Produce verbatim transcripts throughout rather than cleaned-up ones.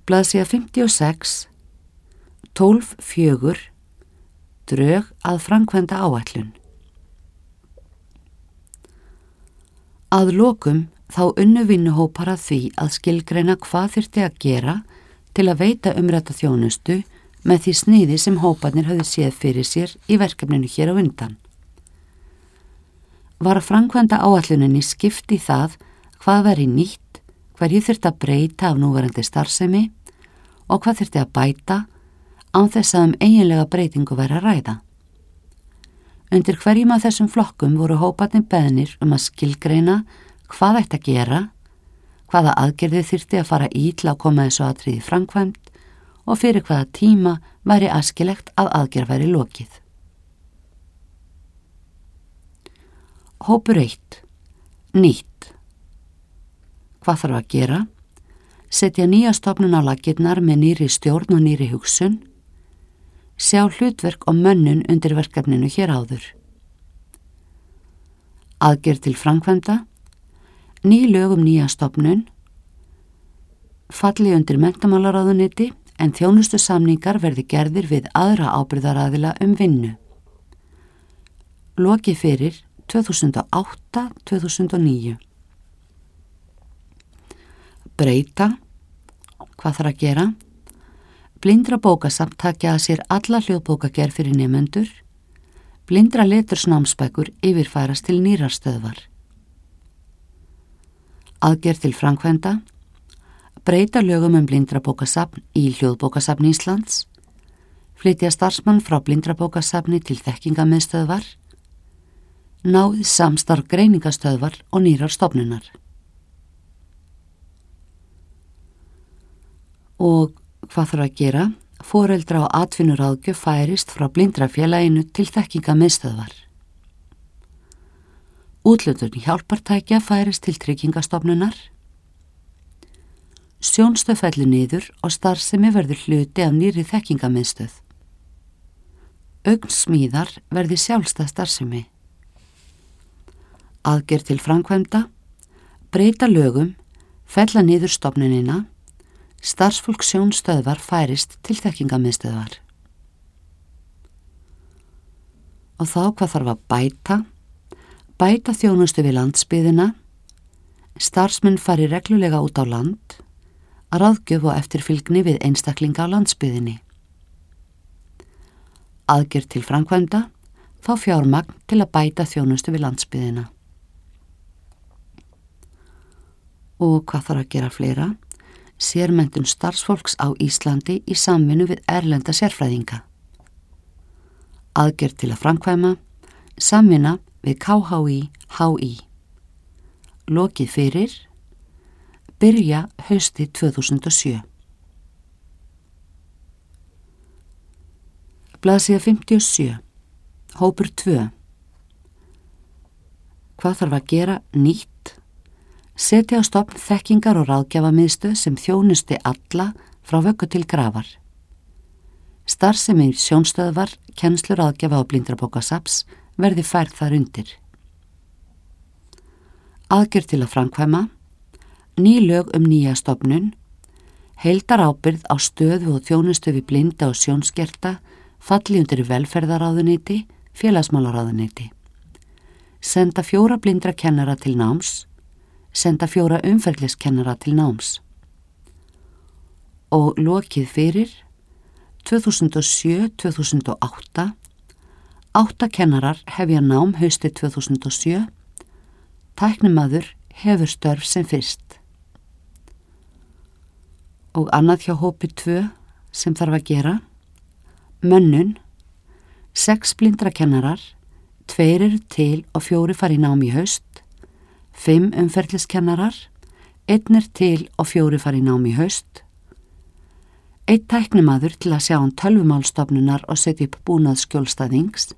Blaðsíða fimmtíu og sex, tólf fjögur, drög að framkvæmda áætlun. Að lokum þá unnu vinnuhópar að því að skilgreina hvað þyrfti að gera til að veita umrædda þjónustu með því sniði sem hóparnir höfðu séð fyrir sér í verkefninu hér á undan. Var að framkvæmda áætluninni skipt í það hvað væri nýtt, hverju þyrfti að breyta af núverandi starfsemi og hvað þyrfti að bæta án þess að um eiginlega breytingu væri að ræða. Undir hverjum af þessum flokkum voru hóparnir beðnir um að skilgreina hvað ætti að gera, hvaða aðgerðið þyrfti að fara í til að koma þessu atriði framkvæmt og fyrir hvaða tíma væri æskilegt að aðgerð væri lokið. Hópur eitt. Nýtt. Hvað þarf að gera? Setja nýja stofnun á laggirnar með nýri stjórn og nýri hugsun. Sjá hlutverk og mönnun undir verkefninu hér áður. Aðgerð til framkvæmda. Ný lög um nýja stofnun. Falli undir menntamálaráðuneyti en þjónustu samningar verði gerðir við aðra ábyrgðaraðila um vinnu. Lokið fyrir tvö þúsund og átta til tvö þúsund og níu. Breyta. Hvað þarf að gera? Blindra bókasafn taki að sér alla hljóðbókagerð fyrir nemendur. Blindra letursnámsbækur yfirfærast til nýrar stöðvar. Aðgerð til framkvæmda. Breyta lögum um blindra bókasafn í hljóðbókasafn Íslands. Flytja starfsmann frá blindra bókasafni til þekkingarmiðstöðvar. Náð samstarf greiningastöðvar og nýrar stofnunar. Og hvað þarf að gera? Foreldra og atvinnuráðgjöf færist frá blindrafélaginu til þekkingarmiðstöðvar. Úthlutun hjálpartækja færist til tryggingastofnunar. Sjónstöð fellur niður og starfsemi verður hluti af nýrri þekkingarmiðstöð. Augnsmíðar verði sjálfstæð starfsemi. Aðgerð til framkvæmda. Breyta lögum, fella niður stofnunina. Starfsfólk sjónstöðvar færist til þekkingarmiðstöðvar. Og þá hvað þarf að bæta? Bæta þjónustu við landsbyggðina. Starfsmenn fari reglulega út á land. Ráðgjöf og eftirfylgni við einstaklinga á landsbyggðinni. Aðgerð til framkvæmda. Fá fjármagn til að bæta þjónustu við landsbyggðina. Og hvað þarf að gera fleira? Sérmenntun starfsfólks á Íslandi í samvinnu við erlenda sérfræðinga. Aðgerð til að framkvæma. Samvinna við K H I H I. Lokið fyrir. Byrja haustið tvö þúsund og sjö. Blaðsíða fimmtíu og sjö. Hópur tvö. Hvað þarf að gera? Nýtt. Setja á stofn þekkingar og ráðgjafamiðstöð sem þjónusti alla frá vöggu til grafar. Starfsemi sjónstöðvar, kennslur ráðgjafa og blindrabókasafns verði færð þar undir. Aðgerð til að framkvæma. Ný lög um nýja stofnun. Heildarábyrgð á stöðu og þjónustu við blinda og sjónskerta falli undir velferðaráðuneyti, félagsmálaráðuneyti. Senda fjóra blindra kennara til náms. Senda fjóra umferðliskennara til náms. Og lokið fyrir tvö þúsund og sjö til tvö þúsund og átta. Átta kennarar hefja nám haustið tvö þúsund og sjö. Tæknimaður hefur störf sem fyrst. Og annað hjá hópi tvö sem þarf að gera. Mönnun. Sex blindra kennarar. Tveir eru til og fjóri fari nám í haust. Fimm umferðliskennarar, einn er til og fjóri fari nám í haust. Einn tæknimaður til að sjá um tölvumálstofnunar og setja upp búnað skjólstæðings.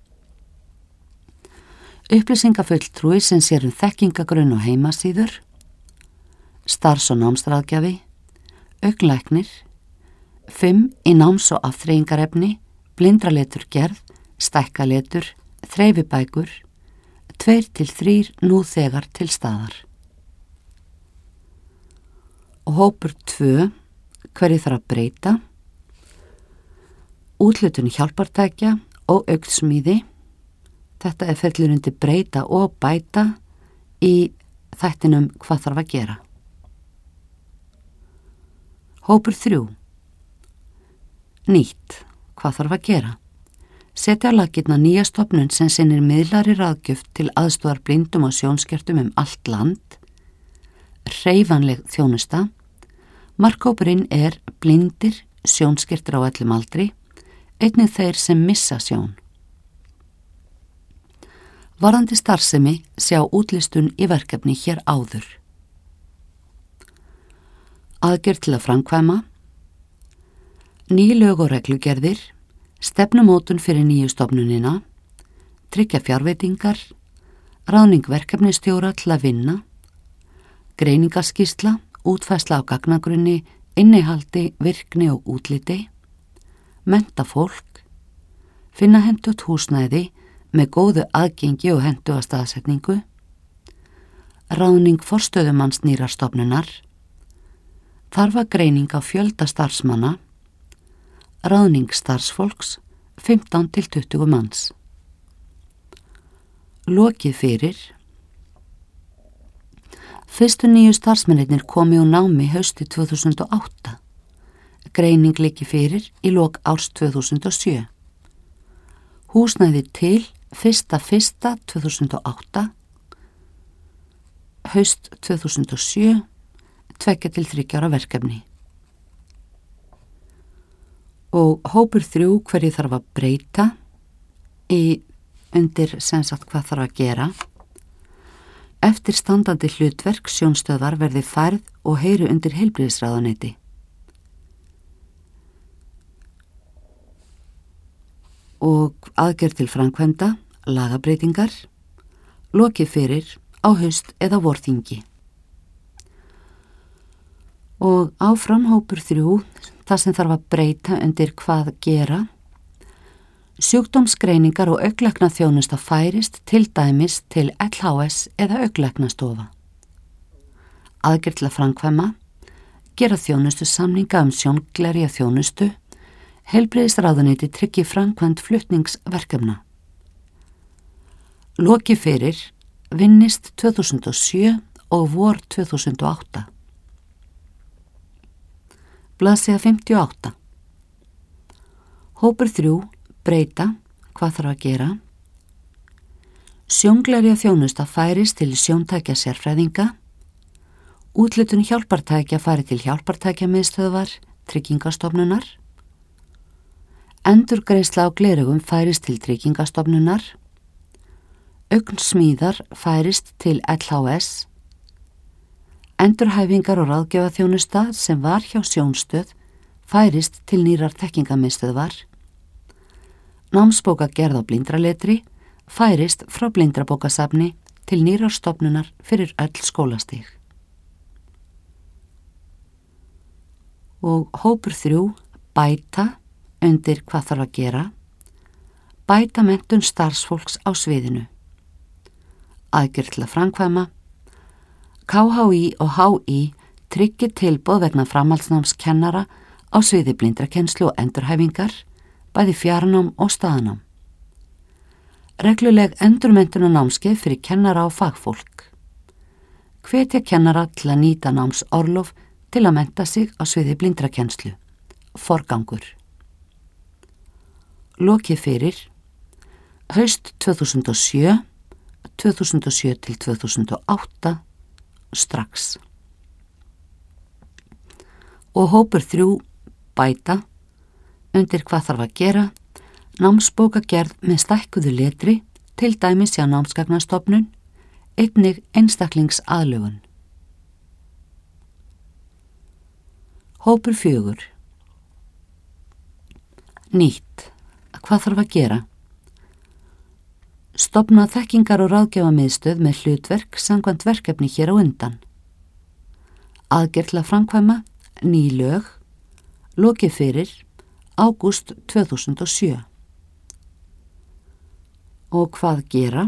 Upplýsingafulltrúi sem sér um þekkingagrunn og heimasíður. Starfs- og námsráðgjafi. Augnlæknir. Fimm í náms- og afþreyingarefni, blindraletur gerð, stækkaletur, þreifibækur. Tveir til þrýr nú þegar til staðar. Og hópur tvö, hverju þarf að breyta, úthlutun hjálpartækja og augsmíði. Þetta er ferlur undir breyta og bæta í þættinum hvað þarf að gera. Hópur þrjú. Nýtt. Hvað þarf að gera? Setja á laggirnar nýja stofnun sem sinnir miðlæri ráðgjöf til aðstoðar blindum og sjónskertum um allt land. Hreyfanleg þjónusta. Markhópurinn er blindir, sjónskertir á öllum aldri, einnig þeir sem missa sjón. Varðandi starfsemi sjá útlistun í verkefni hér áður. Aðgerð til að framkvæma. Ný lög og reglugerðir, stefnumótun fyrir nýju stofnunina, tryggja fjárveitingar, ráðning verkefnistjóra til að vinna, greiningaskýrsla, útfærsla á gagnagrunni, innihaldi, virkni og útliti, mennta fólk, finna hentugt húsnæði með góðu aðgengi og hentuga staðsetningu, ráðning forstöðumanns nýrar stofnunar, þarfa greining á fjölda starfsmanna, ráðning starfsfólks fimmtán til tuttugu manns. Lokið fyrir. Fyrstu nýju starfsmennirnir komi úr námi hausti tvö þúsund og átta. Greining liggi fyrir í lok árs tvö þúsund og sjö. Húsnæði til fyrsta fyrsta tvö þúsund og átta, haust tvö þúsund og sjö, tveggja til þriggja ára verkefni. Og hópur þrjú hverju þarf að breyta í undir sem sagt hvað þarf að gera. Eftir standandi hlutverk sjónstöðvar verði færð og heyri undir heilbrigðisráðuneyti. Og aðgerð til framkvæmda, lagabreitingar, lokið fyrir á haust eða vorþingi. Og áfram hópur þrjú, það sem þarf að breyta undir hvað gera. Sjúkdómsgreiningar og augnlæknaþjónusta færist til dæmis til L H S eða augnlæknastofa. Aðgerð til að framkvæma, gera þjónustu samninga um sjónglerja þjónustu, heilbrigðisráðuneyti tryggi framkvæmd flutningsverkefna. Lokið fyrir vinnist tvö þúsund og sjö og vor tvö þúsund og átta. Blaðsíða fimmtíu og átta. Hópur þrjú, breyta, hvað þarf að gera? Sjónglerja þjónusta færist til sjóntækja sérfræðinga, úthlutun hjálpartækja færi til hjálpartækjamiðstöðvar, tryggingastofnunar, endurgreiðsla á glerugum færist til tryggingastofnunar, augsmíðar færist til L H S, endurhæfingar og ráðgjafaþjónusta sem var hjá sjónstöð færist til nýrar þekkingamiðstöðvar, námsbóka gerð á blindraletri færist frá blindrabókasafni til nýrar stofnunar fyrir öll skólastig. Og hópur þrjú, bæta, undir hvað þarf að gera, bæta menntun starfsfólks á sviðinu. Aðgerð til að framkvæma, K H I og H I tryggir tilboð vegna framhaldsnámskennara á sviði blindrakennslu og endurhæfingar, bæði fjarnám og staðnám. Regluleg endurmenntun og námskeið fyrir kennara og fagfólk. Hvetja kennara til að nýta námsorlof til að mennta sig á sviði blindrakennslu. Forgangur. Lokið fyrir haust tvö þúsund og sjö, tvö þúsund og sjö til tvö þúsund og átta, strax. Og hópur þrjú, bæta, undir hvað þarf að gera, námsbókagerð með stækkuðu letri, til dæmis hjá námsgagnastofnun, einnig einstaklingsaðlögun. Hópur fjögur. Nýtt. Hvað þarf að gera? Stofna þekkingar og ráðgjafamiðstöð með hlutverk samkvæmt verkefni hér á undan. Aðgerð til að framkvæma, ný lög, lokið fyrir, ágúst tvö þúsund og sjö. Og hvað gera?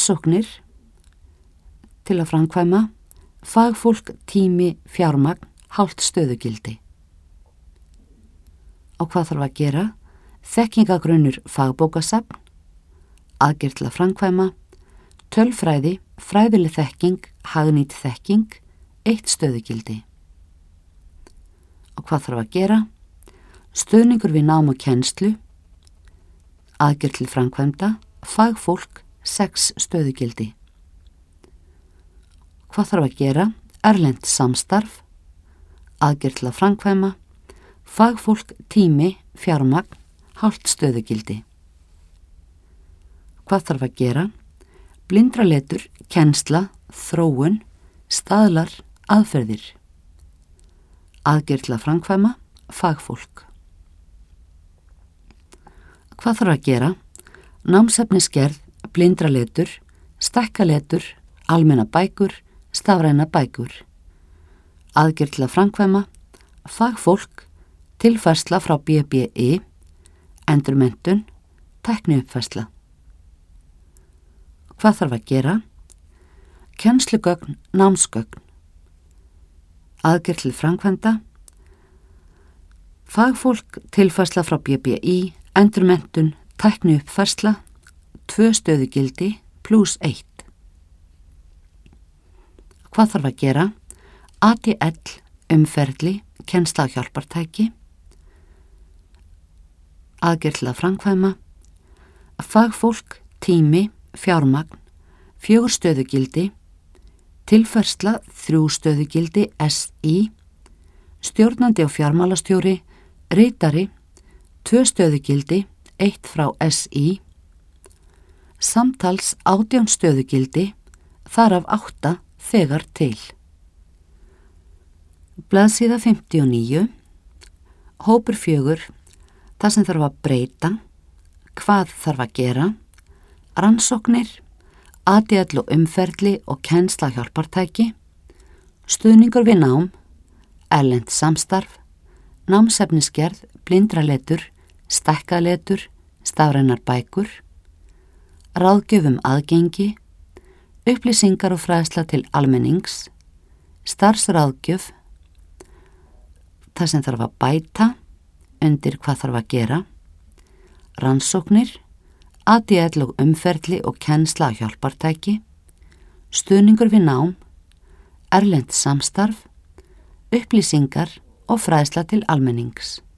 Rannsóknir til að framkvæma, fagfólk, tími, fjármagn, hálft stöðugildi. Og hvað þarf að gera? Þekkingagrunnur fagbókasafn, aðgerð til að framkvæma, tölfræði, fræðileg þekking, hagnýt þekking, eitt stöðugildi. Og hvað þarf að gera? Stuðningur við nám og kennslu, aðgerð til framkvæmda, fagfólk, sex stöðugildi. Hvað þarf að gera? Erlent samstarf, aðgerð til að framkvæma, fagfólk, tími, fjármagn, hálft stöðugildi. Hvað þarf að gera? Blindraletur, kennsla, þróun, staðlar, aðferðir. Aðgerð til að framkvæma, fagfólk. Hvað þarf að gera? Námsefnisgerð, blindraletur, stekkaletur, almenna bækur, stafræna bækur. Aðgerð til að framkvæma, fagfólk, tilfærsla frá B B I, endurmenntun, tækniuppfærsla. Hvað þarf að gera? Kennslugögn, námsgögn. Aðgerð til framkvæmda, fagfólk, tilfærsla frá B B I, endurmenntun, tækniuppfærsla, tvö stöðugildi pluss eitt. Hvað þarf að gera? A D L, umferðli, kennsla og hjálpartæki. Aðgerð til að framkvæma, fagfólk, tími, fjármagn, fjögur stöðugildi, tilfærsla, þrjú stöðugildi, S I, stjórnandi og fjármálastjóri, ritari, tvö stöðugildi, eitt frá S I, samtals átján stöðugildi, þar af átta þegar til. Blaðsíða fimmtíu og níu, hópur fjögur, það sem þarf að breyta, hvað þarf að gera, rannsóknir, A D L og umferðli og kennsla hjálpartæki, stuðningur við nám, erlent samstarf, námsefnisgerð, blindraletur, stekkaletur, stafrænar bækur, ráðgjöfum aðgengi, upplýsingar og fræðsla til almennings, starfsráðgjöf, það sem þarf að bæta, undir hvað þarf að gera, rannsóknir, A D L og umferðli og kennsla hjálpartæki, stuðningur við nám, erlent samstarf, upplýsingar og fræðsla til almennings.